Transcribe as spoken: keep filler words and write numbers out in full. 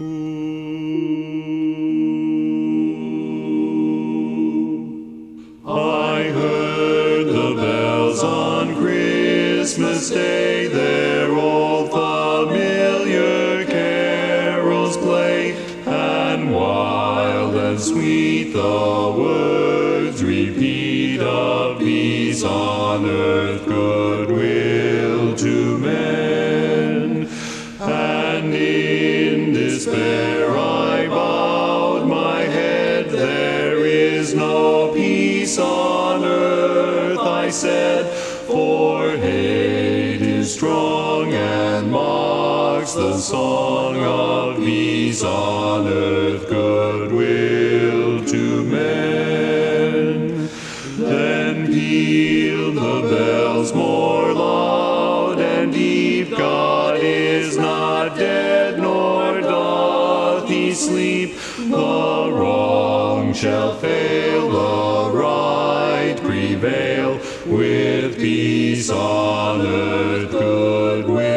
I heard the bells on Christmas Day, their old familiar carols play, and wild and sweet the words repeat of peace on earth, goodwill to men. And in despair I bowed my head, there is no peace on earth, I said, for hate is strong and mocks the song of peace on earth, goodwill to men. Then pealed the bells more loud and deep, God is not dead, nor doth he sleep. The wrong shall fail, the right prevail, with peace on earth, goodwill